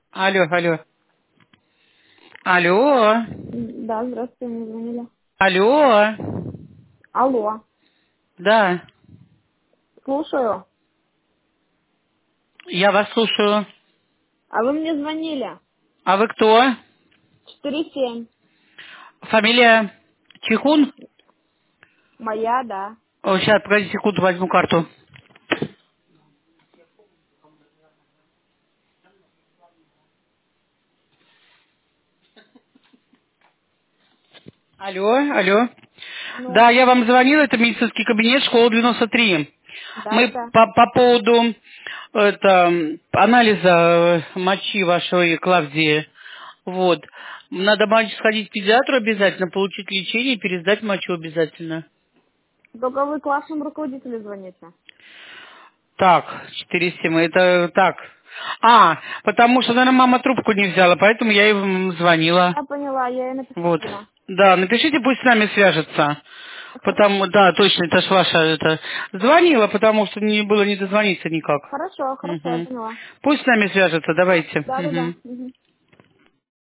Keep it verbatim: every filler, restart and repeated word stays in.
Алло, алло. Алло. Да, здравствуйте, мне звонили. Алло. Алло, Да, слушаю. я вас слушаю. А вы мне звонили? А вы кто? Четыре семь. Фамилия Чихун? Моя, да. О, сейчас, погоди секунду, возьму карту. Алло, алло. Ну, Да, я вам звонила, это медицинский кабинет, школа девяносто три. да, Мы да. по, по поводу это, анализа э, мочи вашей Клавдии. Вот. Надо мальчик сходить к педиатру обязательно, получить лечение и пересдать мочу обязательно. Только вы классному руководителю звоните. Так, четыре семь, это так. А, потому что, наверное, мама трубку не взяла, поэтому я ей м, звонила. Я поняла, я ей напишу Вот. письмо. Да, напишите, пусть с нами свяжется. Потому, Хорошо. да, точно, это ж ваша, это... Звонила, потому что не было не дозвониться никак. Хорошо, хорошо, я Мгм. поняла. Пусть с нами свяжется, давайте. Да, да, да. Мгм. Угу.